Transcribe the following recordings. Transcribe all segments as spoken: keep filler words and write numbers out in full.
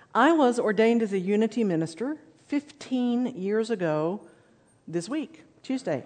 I was ordained as a Unity minister fifteen years ago this week, Tuesday.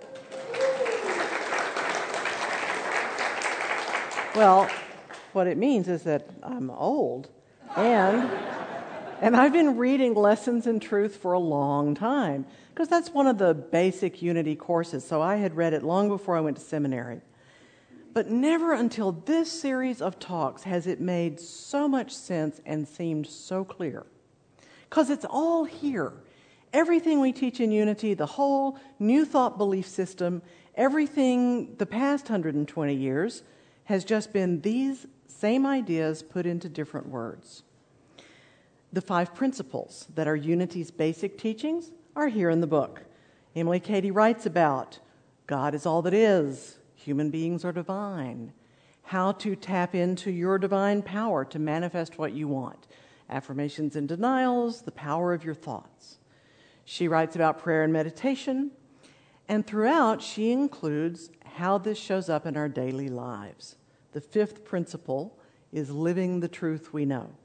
Well, what it means is that I'm old, and and I've been reading Lessons in Truth for a long time, because that's one of the basic Unity courses, so I had read it long before I went to seminary. But never until this series of talks has it made so much sense and seemed so clear. Because it's all here. Everything we teach in Unity, the whole New Thought belief system, everything the past one hundred twenty years has just been these same ideas put into different words. The five principles that are Unity's basic teachings are here in the book. Emily Cady writes about God is all that is. Human beings are divine. How to tap into your divine power to manifest what you want. Affirmations and denials, the power of your thoughts. She writes about prayer and meditation, and throughout she includes how this shows up in our daily lives. The fifth principle is living the truth we know.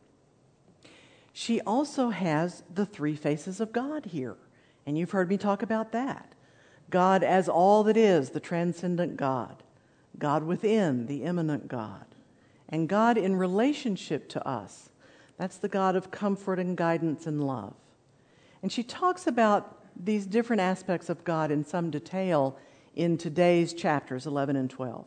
She also has the three faces of God here, and you've heard me talk about that. God as all that is, the transcendent God. God within, the immanent God. And God in relationship to us. That's the God of comfort and guidance and love. And she talks about these different aspects of God in some detail in today's chapters eleven and twelve.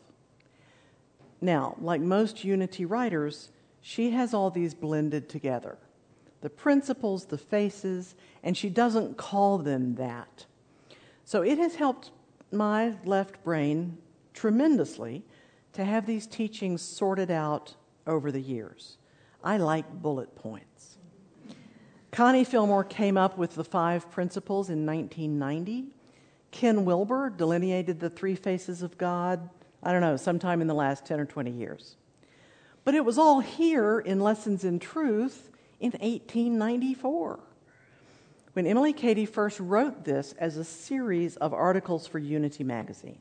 Now, like most Unity writers, she has all these blended together. The principles, the faces, and she doesn't call them that. So it has helped my left brain tremendously to have these teachings sorted out over the years. I like bullet points. Connie Fillmore came up with the five principles in nineteen ninety. Ken Wilber delineated the three faces of God, I don't know, sometime in the last ten or twenty years. But it was all here in Lessons in Truth in eighteen ninety-four. When Emily Cady first wrote this as a series of articles for Unity magazine.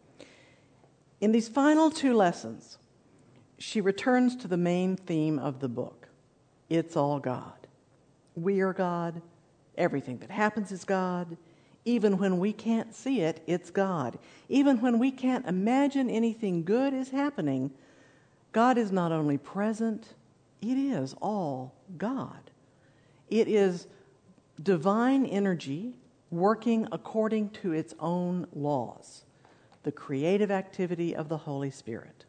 In these final two lessons, she returns to the main theme of the book. It's all God. We are God. Everything that happens is God. Even when we can't see it, it's God. Even when we can't imagine anything good is happening, God is not only present, it is all God. It is divine energy working according to its own laws, the creative activity of the Holy Spirit.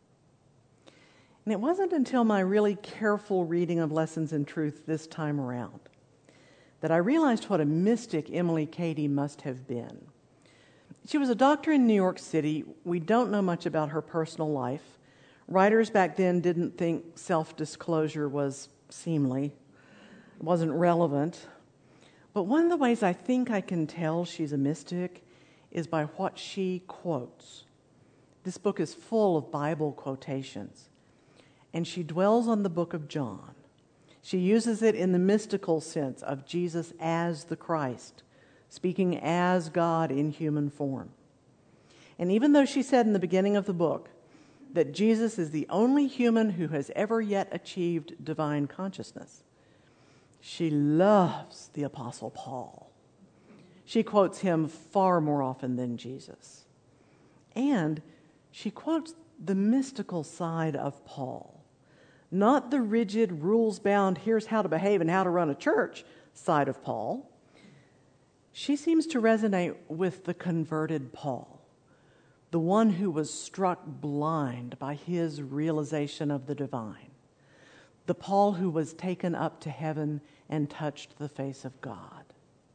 And it wasn't until my really careful reading of Lessons in Truth this time around that I realized what a mystic Emily Cady must have been. She was a doctor in New York City. We don't know much about her personal life. Writers back then didn't think self-disclosure was seemly, wasn't relevant. But one of the ways I think I can tell she's a mystic is by what she quotes. This book is full of Bible quotations, and she dwells on the book of John. She uses it in the mystical sense of Jesus as the Christ, speaking as God in human form. And even though she said in the beginning of the book that Jesus is the only human who has ever yet achieved divine consciousness, she loves the Apostle Paul. She quotes him far more often than Jesus. And she quotes the mystical side of Paul, not the rigid, rules-bound, here's how to behave and how to run a church side of Paul. She seems to resonate with the converted Paul, the one who was struck blind by his realization of the divine, the Paul who was taken up to heaven and touched the face of God.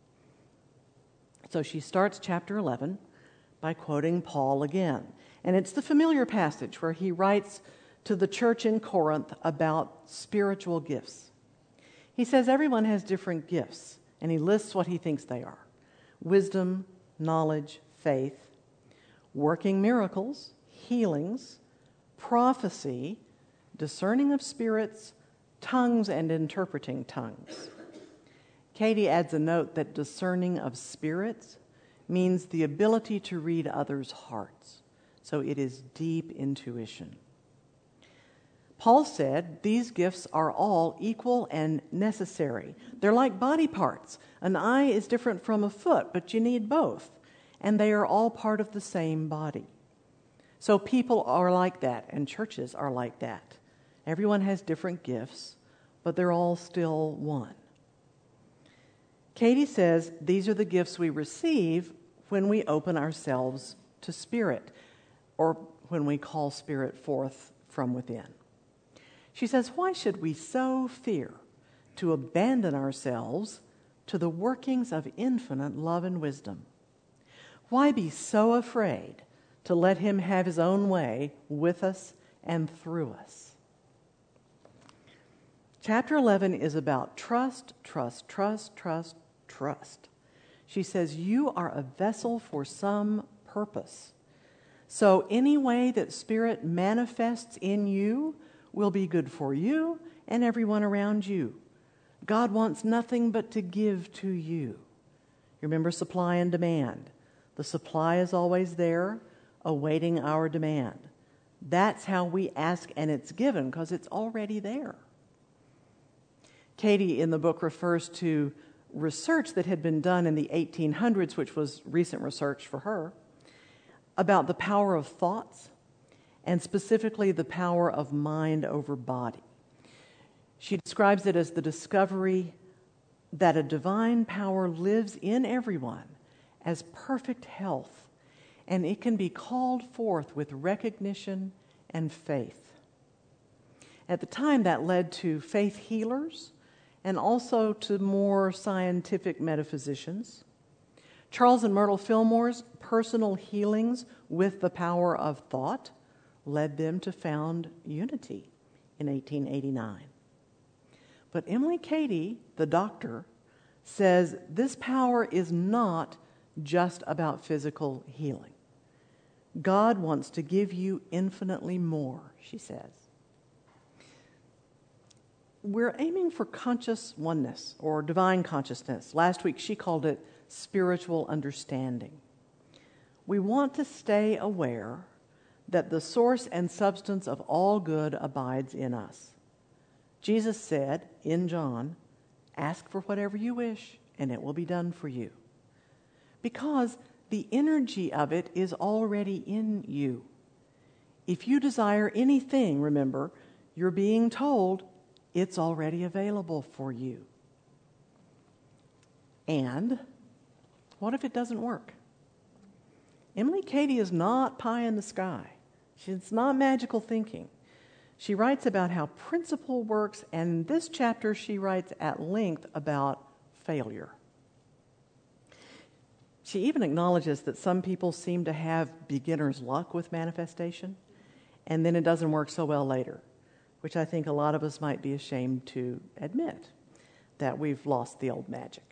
So she starts chapter eleven by quoting Paul again. And it's the familiar passage where he writes to the church in Corinth about spiritual gifts. He says everyone has different gifts, and he lists what he thinks they are: wisdom, knowledge, faith, working miracles, healings, prophecy, discerning of spirits, tongues, and interpreting tongues. Cady adds a note that discerning of spirits means the ability to read others' hearts. So it is deep intuition. Paul said these gifts are all equal and necessary. They're like body parts. An eye is different from a foot, but you need both. And they are all part of the same body. So people are like that, and churches are like that. Everyone has different gifts, but they're all still one. Katie says these are the gifts we receive when we open ourselves to Spirit, or when we call Spirit forth from within. She says, why should we so fear to abandon ourselves to the workings of infinite love and wisdom? Why be so afraid to let him have his own way with us and through us? Chapter eleven is about trust, trust, trust, trust, trust. She says, you are a vessel for some purpose. So any way that Spirit manifests in you will be good for you and everyone around you. God wants nothing but to give to you. You remember supply and demand. The supply is always there, awaiting our demand. That's how we ask, and it's given because it's already there. Katie in the book refers to research that had been done in the eighteen hundreds, which was recent research for her, about the power of thoughts, and specifically the power of mind over body. She describes it as the discovery that a divine power lives in everyone as perfect health, and it can be called forth with recognition and faith. At the time, that led to faith healers and also to more scientific metaphysicians. Charles and Myrtle Fillmore's personal healings with the power of thought led them to found Unity in eighteen eighty-nine. But Emily Cady, the doctor, says this power is not just about physical healing. God wants to give you infinitely more, she says. We're aiming for conscious oneness or divine consciousness. Last week she called it spiritual understanding. We want to stay aware that the source and substance of all good abides in us. Jesus said in John, ask for whatever you wish and it will be done for you. Because the energy of it is already in you. If you desire anything, remember, you're being told it's already available for you. And what if it doesn't work? Emily Cady is not pie in the sky. It's not magical thinking. She writes about how principle works, and in this chapter she writes at length about failure. She even acknowledges that some people seem to have beginner's luck with manifestation, and then it doesn't work so well later, which I think a lot of us might be ashamed to admit, that we've lost the old magic.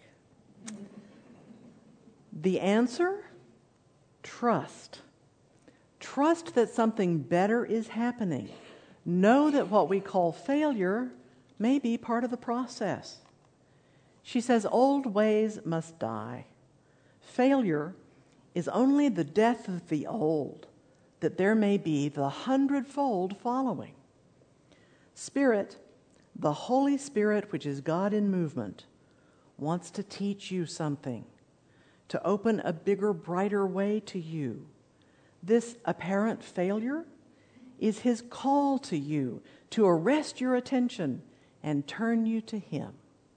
The answer? Trust. Trust that something better is happening. Know that what we call failure may be part of the process. She says old ways must die. Failure is only the death of the old, that there may be the hundredfold following. Spirit, the Holy Spirit, which is God in movement, wants to teach you something, to open a bigger, brighter way to you. This apparent failure is his call to you to arrest your attention and turn you to him.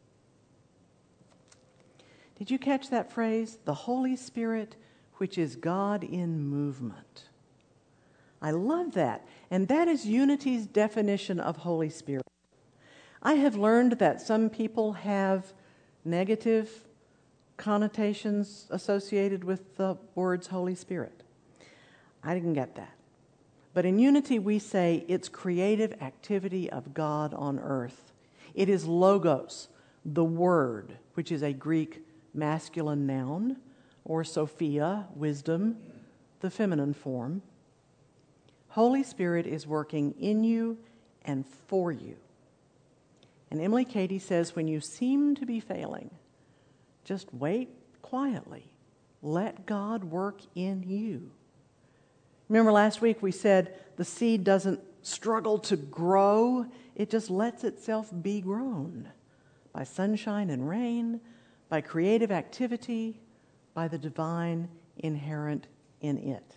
Did you catch that phrase? The Holy Spirit, which is God in movement. I love that. And that is Unity's definition of Holy Spirit. I have learned that some people have negative connotations associated with the words Holy Spirit. I didn't get that. But in Unity we say it's creative activity of God on earth. It is logos, the word, which is a Greek masculine noun, or Sophia, wisdom, the feminine form. Holy Spirit is working in you and for you. And Emily Cady says when you seem to be failing, just wait quietly. Let God work in you. Remember last week we said the seed doesn't struggle to grow. It just lets itself be grown by sunshine and rain, by creative activity, by the divine inherent in it.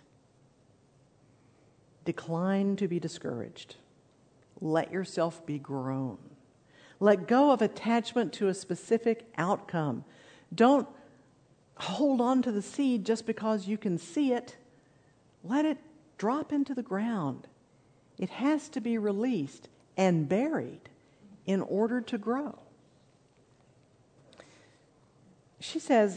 Decline to be discouraged. Let yourself be grown. Let go of attachment to a specific outcome. Don't hold on to the seed just because you can see it. Let it drop into the ground. It has to be released and buried in order to grow. She says,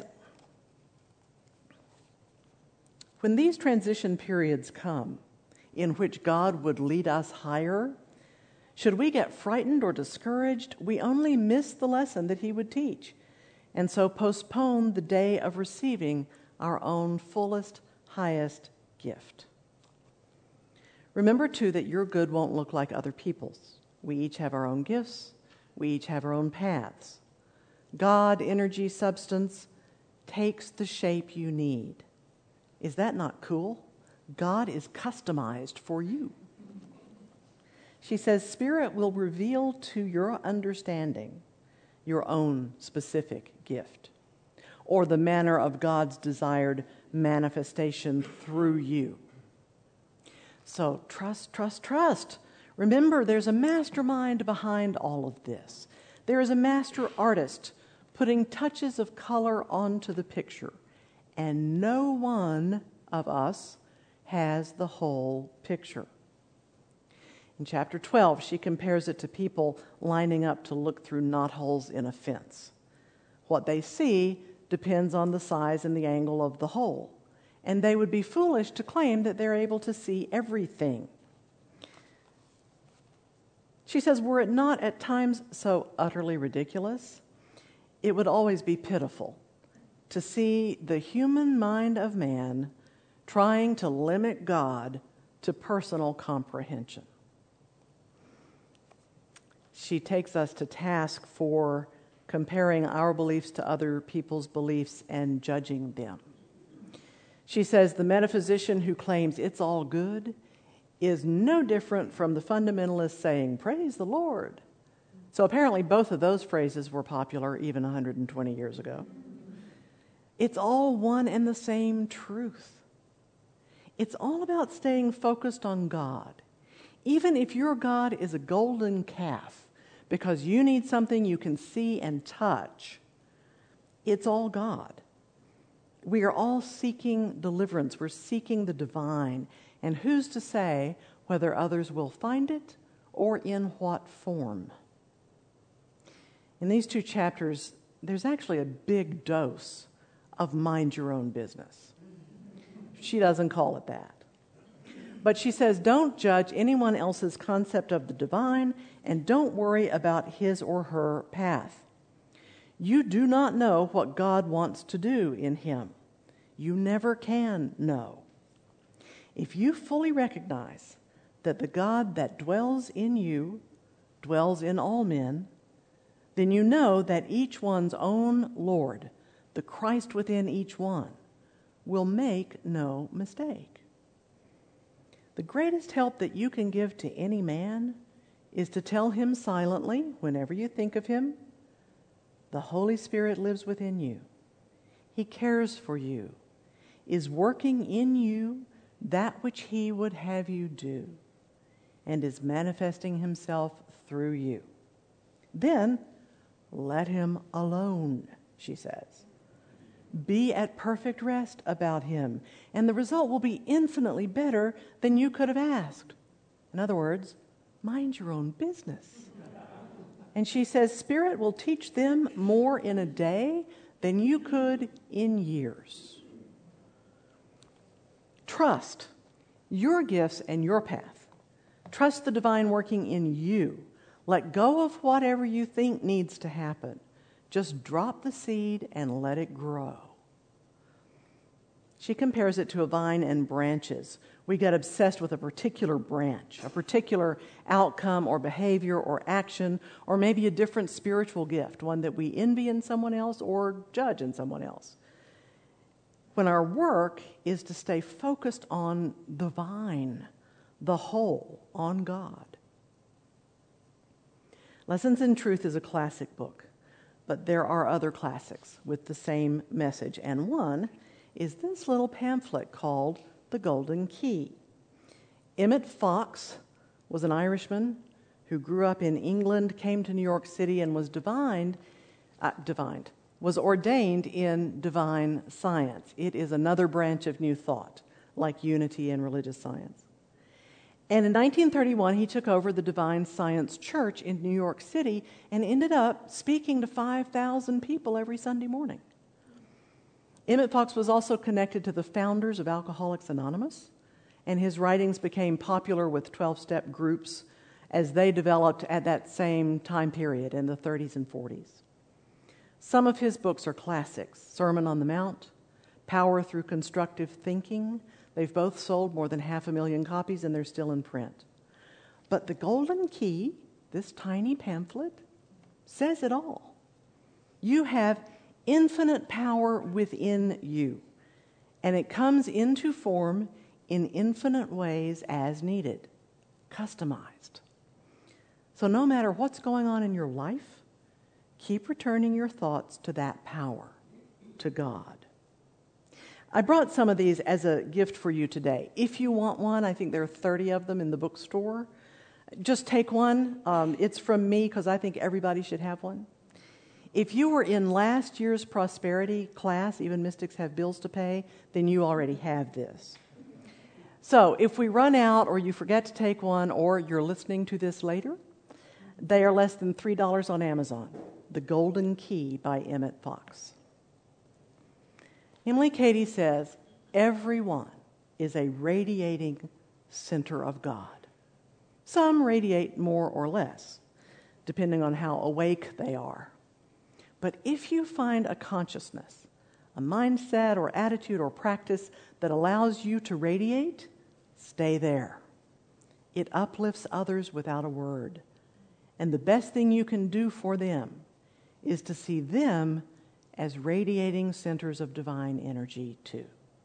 when these transition periods come in which God would lead us higher, should we get frightened or discouraged, we only miss the lesson that he would teach, and so postpone the day of receiving our own fullest, highest gift. Remember, too, that your good won't look like other people's. We each have our own gifts. We each have our own paths. God, energy, substance, takes the shape you need. Is that not cool? God is customized for you. She says, Spirit will reveal to your understanding your own specific gift, or the manner of God's desired manifestation through you. So trust, trust, trust. Remember, there's a mastermind behind all of this. There is a master artist putting touches of color onto the picture, and no one of us has the whole picture. In chapter twelve, she compares it to people lining up to look through knotholes in a fence. What they see depends on the size and the angle of the hole, and they would be foolish to claim that they're able to see everything. She says, were it not at times so utterly ridiculous, it would always be pitiful to see the human mind of man trying to limit God to personal comprehension. She takes us to task for comparing our beliefs to other people's beliefs and judging them. She says the metaphysician who claims it's all good is no different from the fundamentalist saying, praise the Lord. So apparently both of those phrases were popular even one hundred twenty years ago. It's all one and the same truth. It's all about staying focused on God. Even if your God is a golden calf, because you need something you can see and touch, it's all God. We are all seeking deliverance. We're seeking the divine. And who's to say whether others will find it or in what form? In these two chapters, there's actually a big dose of mind your own business. She doesn't call it that. But she says, don't judge anyone else's concept of the divine, and don't worry about his or her path. You do not know what God wants to do in him. You never can know. If you fully recognize that the God that dwells in you dwells in all men, then you know that each one's own Lord, the Christ within each one, will make no mistake. The greatest help that you can give to any man is to tell him silently, whenever you think of him, the Holy Spirit lives within you. He cares for you, is working in you that which he would have you do, and is manifesting himself through you. Then let him alone, she says. Be at perfect rest about him, and the result will be infinitely better than you could have asked. In other words, mind your own business. And she says, Spirit will teach them more in a day than you could in years. Trust your gifts and your path. Trust the divine working in you. Let go of whatever you think needs to happen. Just drop the seed and let it grow. She compares it to a vine and branches. We get obsessed with a particular branch, a particular outcome or behavior or action, or maybe a different spiritual gift, one that we envy in someone else or judge in someone else. When our work is to stay focused on the vine, the whole on God. Lessons in Truth is a classic book, but there are other classics with the same message, and one is this little pamphlet called The Golden Key. Emmett Fox was an Irishman who grew up in England, came to New York City, and was divined, uh, divined, was ordained in divine science. It is another branch of New Thought, like unity and religious science. And in nineteen thirty-one, he took over the Divine Science Church in New York City and ended up speaking to five thousand people every Sunday morning. Emmett Fox was also connected to the founders of Alcoholics Anonymous, and his writings became popular with twelve-step groups as they developed at that same time period in the thirties and forties. Some of his books are classics: Sermon on the Mount, Power Through Constructive Thinking. They've both sold more than half a million copies, and they're still in print. But The Golden Key, this tiny pamphlet, says it all. You have infinite power within you, and it comes into form in infinite ways as needed, customized. So no matter what's going on in your life, keep returning your thoughts to that power, to God. I brought some of these as a gift for you today. If you want one, I think there are thirty of them in the bookstore. Just take one. Um, it's from me because I think everybody should have one. If you were in last year's prosperity class, Even Mystics Have Bills to Pay, then you already have this. So if we run out or you forget to take one or you're listening to this later, they are less than three dollars on Amazon. The Golden Key by Emmett Fox. Emily Cady says, everyone is a radiating center of God. Some radiate more or less, depending on how awake they are. But if you find a consciousness, a mindset or attitude or practice that allows you to radiate, stay there. It uplifts others without a word. And the best thing you can do for them is to see them as radiating centers of divine energy too.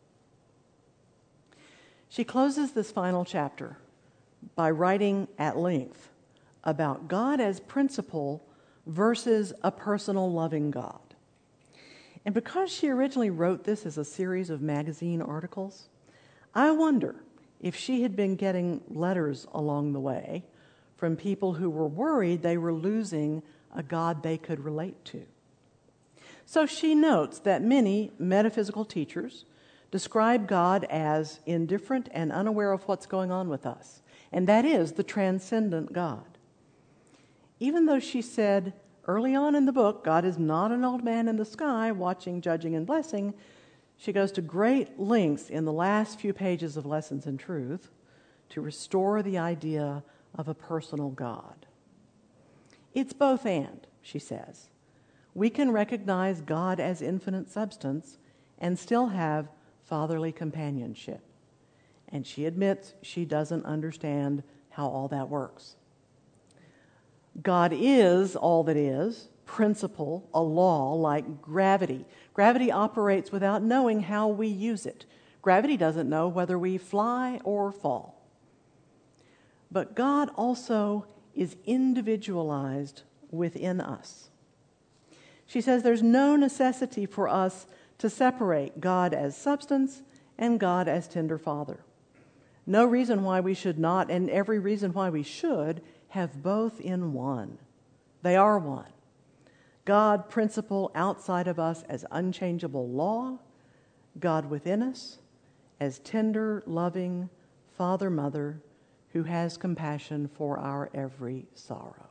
She closes this final chapter by writing at length about God as principle versus a personal loving God. And because she originally wrote this as a series of magazine articles, I wonder if she had been getting letters along the way from people who were worried they were losing a God they could relate to. So she notes that many metaphysical teachers describe God as indifferent and unaware of what's going on with us, and that is the transcendent God. Even though she said early on in the book, God is not an old man in the sky watching, judging, and blessing, she goes to great lengths in the last few pages of Lessons in Truth to restore the idea of a personal God. It's both and, she says. We can recognize God as infinite substance and still have fatherly companionship. And she admits she doesn't understand how all that works. God is all that is, principle, a law like gravity. Gravity operates without knowing how we use it. Gravity doesn't know whether we fly or fall. But God also is individualized within us. She says there's no necessity for us to separate God as substance and God as tender Father. No reason why we should not, and every reason why we should, have both in one. They are one. God, principle outside of us as unchangeable law, God within us as tender, loving Father, Mother, who has compassion for our every sorrow.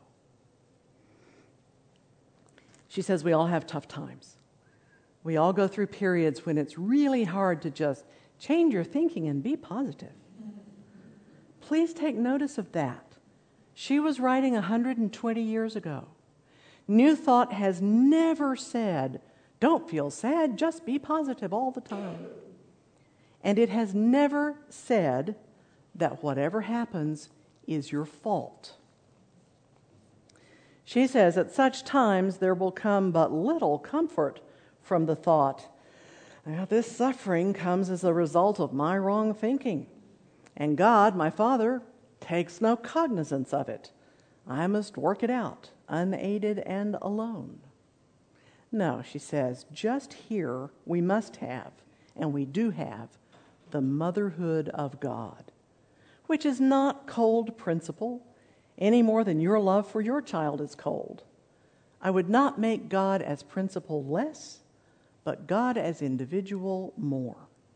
She says we all have tough times. We all go through periods when it's really hard to just change your thinking and be positive. Please take notice of that. She was writing one hundred twenty years ago. New Thought has never said, don't feel sad, just be positive all the time. And it has never said that whatever happens is your fault. She says, at such times there will come but little comfort from the thought, now, this suffering comes as a result of my wrong thinking. And God, my Father, takes no cognizance of it. I must work it out, unaided and alone. No, she says, just here we must have, and we do have, the motherhood of God, which is not cold principle any more than your love for your child is cold. I would not make God as principle less, but God as individual more.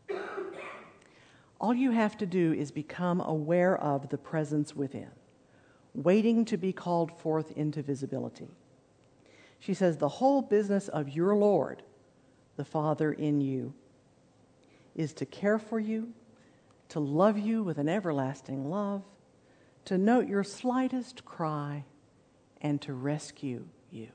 All you have to do is become aware of the presence within, waiting to be called forth into visibility. She says the whole business of your Lord, the Father in you, is to care for you, to love you with an everlasting love, to note your slightest cry, and to rescue you.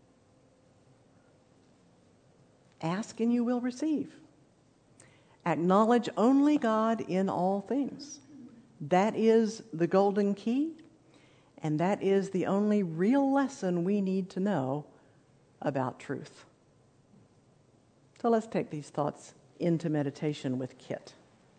Ask and you will receive. Acknowledge only God in all things. That is the golden key, and that is the only real lesson we need to know about truth. So let's take these thoughts into meditation with Kit.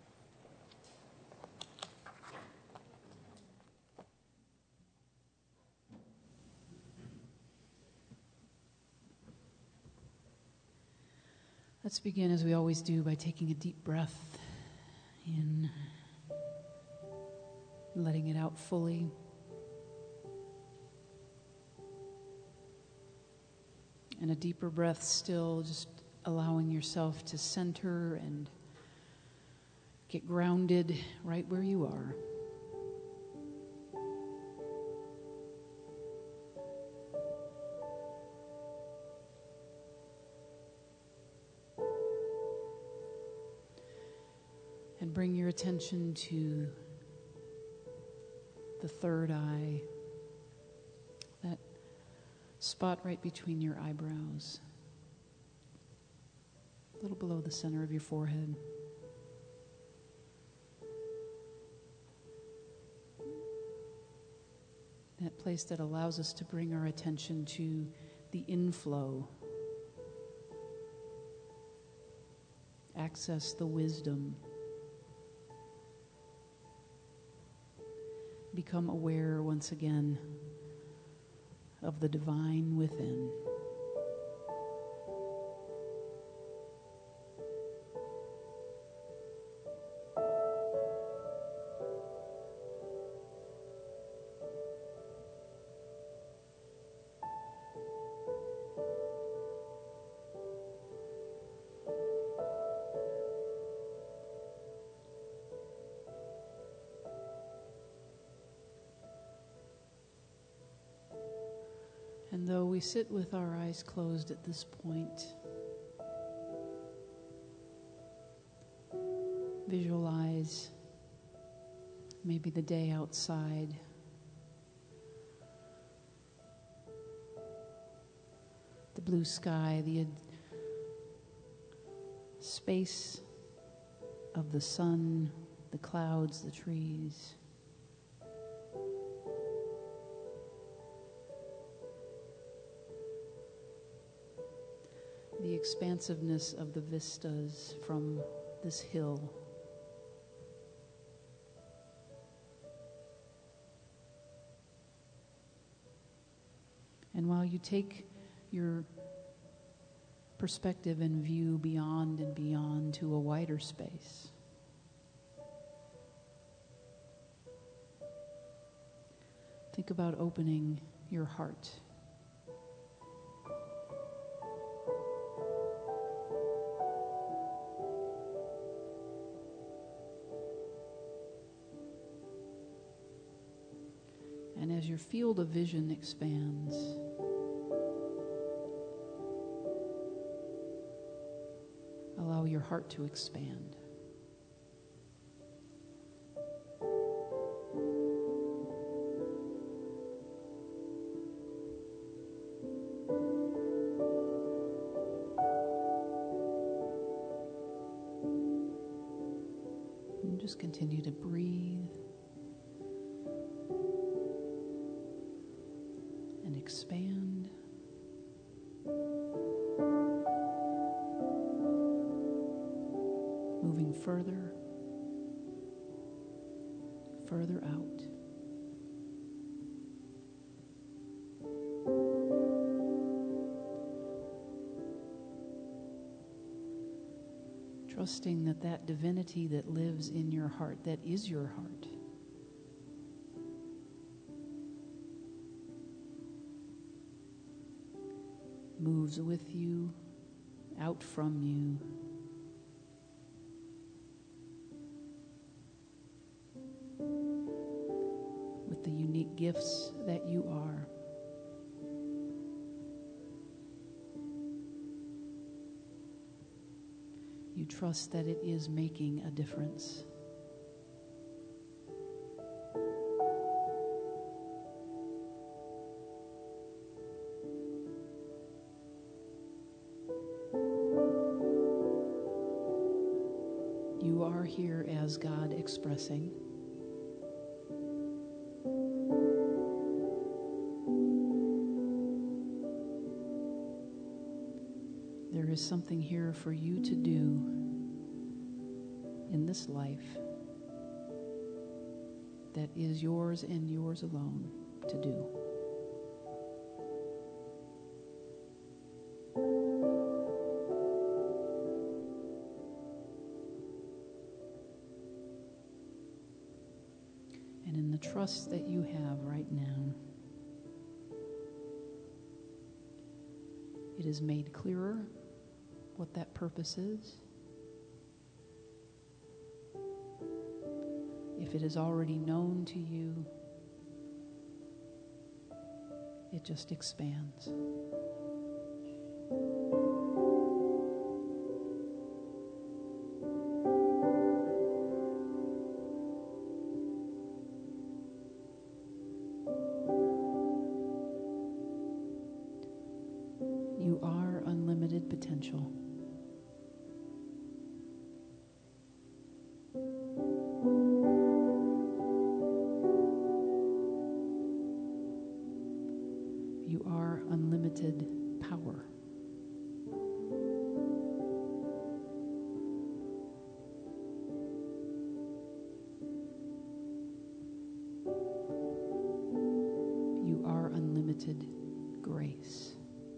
Let's begin, as we always do, by taking a deep breath in, letting it out fully. And a deeper breath still, just allowing yourself to center and get grounded right where you are. And bring your attention to the third eye, that spot right between your eyebrows, a little below the center of your forehead. That place that allows us to bring our attention to the inflow, access the wisdom, become aware once again of the divine within. And though we sit with our eyes closed at this point, visualize maybe the day outside, the blue sky, the ad- space of the sun, the clouds, the trees. The expansiveness of the vistas from this hill. And while you take your perspective and view beyond and beyond to a wider space, think about opening your heart. And as your field of vision expands, allow your heart to expand. And just continue to breathe and expand. Moving further. further out. Trusting that that divinity that lives in your heart, that is your heart, moves with you, out from you, with the unique gifts that you are. You trust that it is making a difference. You are here as God expressing. There is something here for you to do in this life that is yours and yours alone to do. And in the trust that you have right now, it is made clearer what that purpose is. If it is already known to you, it just expands. You are unlimited potential. You are unlimited power. You are unlimited grace.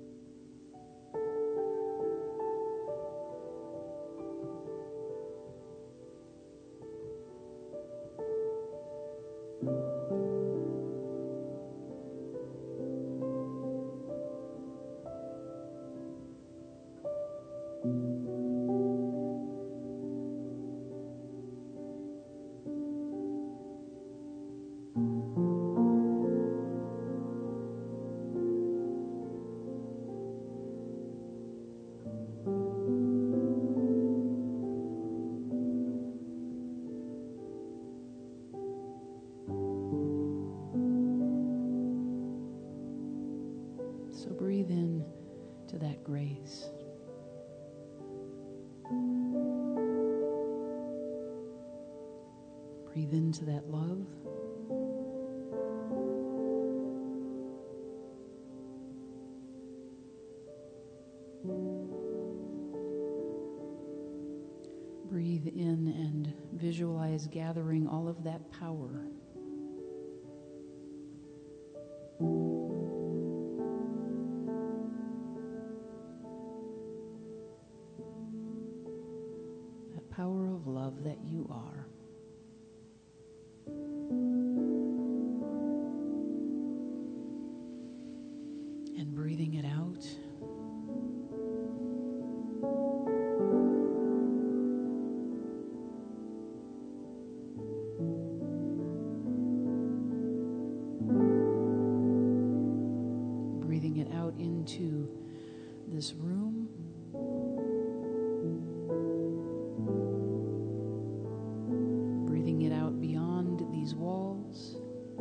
So breathe in to that grace. Breathe into that love. Breathe in and visualize gathering all of that power. That power of love that you are. And breathing it out. Breathing it out into this room. Breathing it out beyond these walls.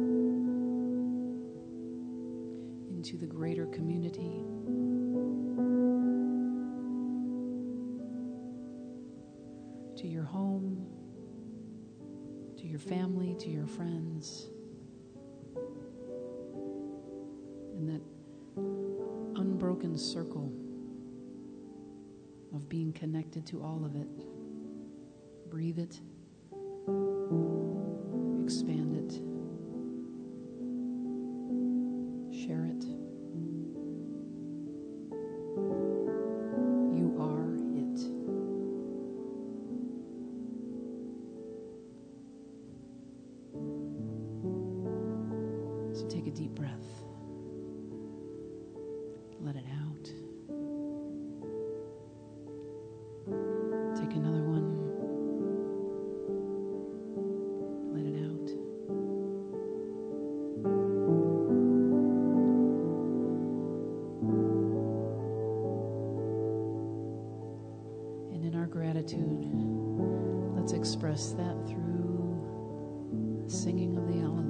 Into the greater community. To your home, to your family, to your friends. In that unbroken circle of being connected to all of it. Breathe it. Expand Let it out. Take another one. Let it out. And in our gratitude, let's express that through singing of the Alleluia.